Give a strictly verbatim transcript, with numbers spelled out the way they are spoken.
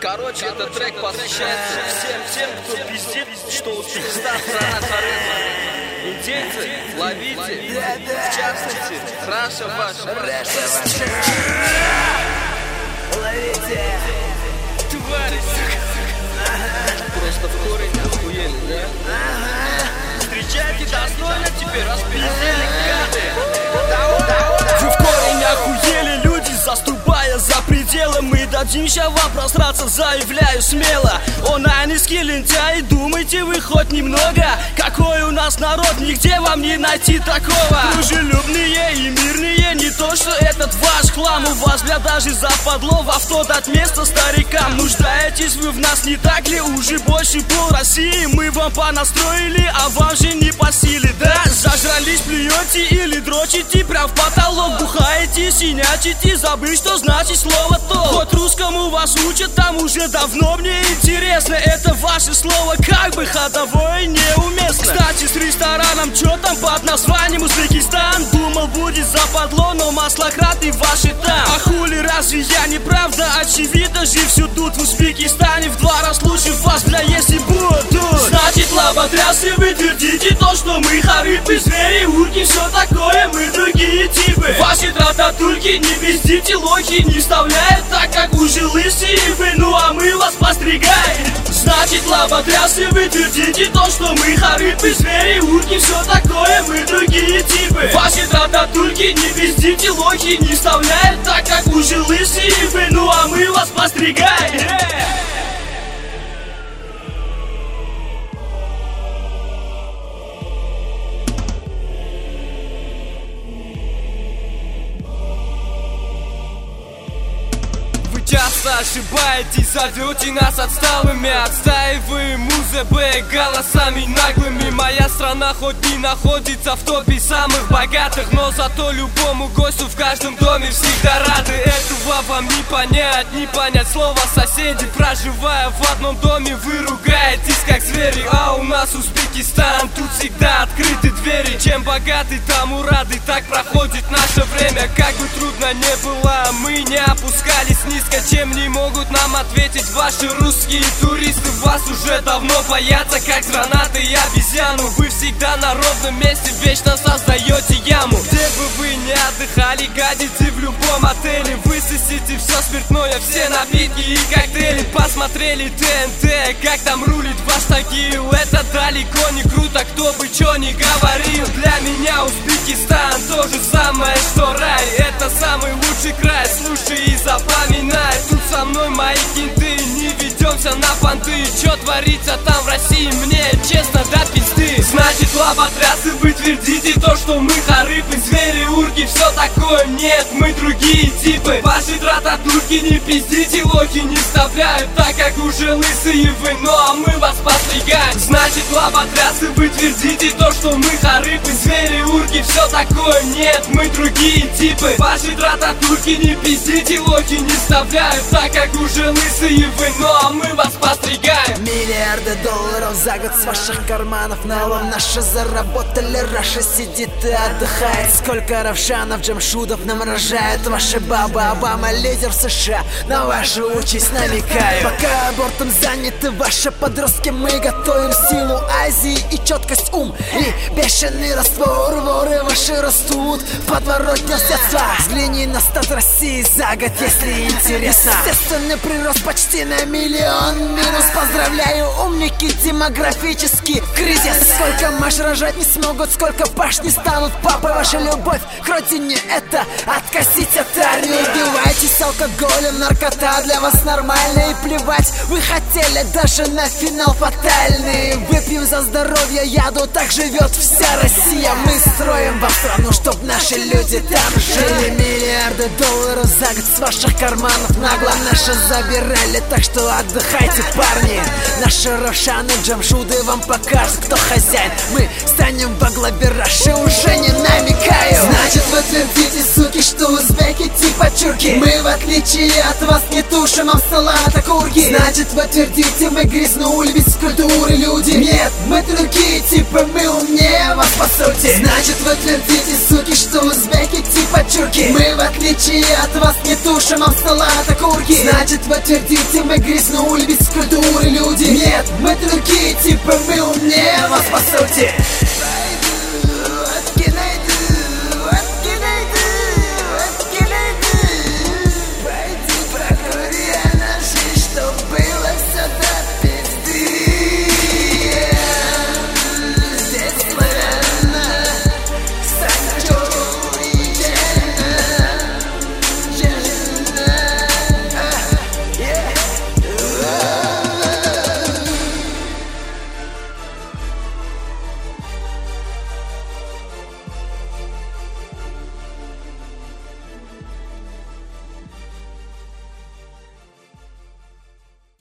Короче, этот трек посвящается всем, всем, кто пиздит, что Узбекистан страна харизма. Индейцы, ловите, в частности, Раша ваша. Ловите. Твари, сука. Просто в корень охуели, да? Встречайте достойно теперь, распиздели гады. Вы в корень охуели, люди, заступая за пределы. Мы дадим ща вам просраться, заявляю смело. О, найнийские лентяи, думаете вы хоть немного? Какой у нас народ, нигде вам не найти такого. Дружелюбные и мирные, не то что этот ваш хлам. У вас, бля, даже западло в авто дать место старикам. Нуждаетесь вы в нас, не так ли? Уже больше пол России мы вам понастроили, а вам же не по силе, да? Зажрались, плюете или дрочите прям в потолок. Бухаете, синячите, забыли, что значит слово то. Хоть русскому вас учат, там уже давно мне интересно. Это ваше слово как бы ходовое неуместно. Кстати, с рестораном, чё там под названием Узбекистан? Думал, будет западло, но маслократы ваши там. А хули, разве я не правда? Очевидно же все тут в Узбекистане в два раза лучше вас, бля, если будут. Значит, лоботрясы, вы твердите то, что мы харипы, звери, урки, все такое, мы другие типы. Ваши трататульки, не пиздите, лохи не вставляют, так как уже лысые вы, ну а мы вас постригаем. Значит, лоботрясы, вы твердите то, что мы харипы, звери, урки, все такое, мы другие типы. Ваши трататульки, не пиздите, лохи не вставляют, так как уже лысые вы, ну а мы вас постригаем. Часто ошибаетесь, зовете нас отсталыми. Отстаиваем УЗБ голосами наглыми. Моя страна хоть не находится в топе самых богатых, но зато любому гостю в каждом доме всегда рады. Этого вам не понять, не понять слово соседи. Проживая в одном доме, вы ругаетесь как звери. А у нас Узбекистан, тут всегда открыты двери. Чем богаты, тому рады, так проходит наше время. Как бы трудно не было, мы не опускались низко. Чем не могут нам ответить ваши русские туристы? Вас уже давно боятся, как гранаты и обезьяну. Вы всегда на ровном месте, вечно создаете яму. Где бы вы не отдыхали, гадите в любом отеле. Высосите все спиртное, все напитки и коктейли. Посмотрели ТНТ, как там рулит ваш Тагил. Это далеко не круто, кто бы чё ни говорил. Для меня Узбекистан то же самое, что рай. Это самый лучший край, слушай и запоминай. Тут со мной мои кенты, не ведемся на понты. Чё творится там в России, мне честно до пизды. Значит, лоботрясы, вы твердите то, что мы харипы, звери, урки, все такое. Нет, мы другие типы. Ваши трататурки, не пиздите, лохи не вставляют, так как уже лысые вы, ну а мы вас постригаем. Значит, лоботрясы, вы твердите то, что мы харипы, звери, урки, все такое. Нет, мы другие типы. Ваши трататурки, не пиздите, лохи не вставляют, так как уже лысые вы, ну а мы вас постригаем. Миллиарды долларов за год с ваших карманов налом наши заработали. Раша сидит и отдыхает. Сколько равшанов, джамшудов нам рожает. Ваши бабы, Обама, лидер США, на вашу участь намекаю. Пока абортом заняты ваши подростки, мы готовим силу Азии и четкость ум. И бешеный раствор, воры ваши растут в подворотнях детства. Взгляни на стат России за год, если интересно. Естественный прирост почти на миллион минус. Поздравляю, умники, демографический кризис. Сколько маш рожать не смогут, сколько паш не станут папой. Ваша любовь к родине — это откосить от армии. Убивайтесь алкоголем, наркота для вас нормально. И плевать, вы хотели даже на финал фатальный. Выпьем за здоровье яду, так живет вся Россия. Мы строим вам страну, чтоб наши люди там жили. Миллиарды долларов за год с ваших карманов нагло наши забирали, так что отдыхайте, парни. Наши равшаны, джамшуды вам покажут, кто хозяин. Мы станем во главе Раши, уже не намекаю. Значит, вы твердите, суки, что узбеки типа чурки. Мы, в отличие от вас не тушим, а салат окурки. Значит, вы твердите, мы грязнули без культуры люди. Нет, мы другие, типа мы умнее вас по сути. Значит, вы твердите, суки, что узбеки типа чурки. Мы в отличие от вас не тушим, а салат окурки. Значит, вы твердите, мы грязнули без культуры люди. Нет, мы другие, типа мы умнее вас по сути.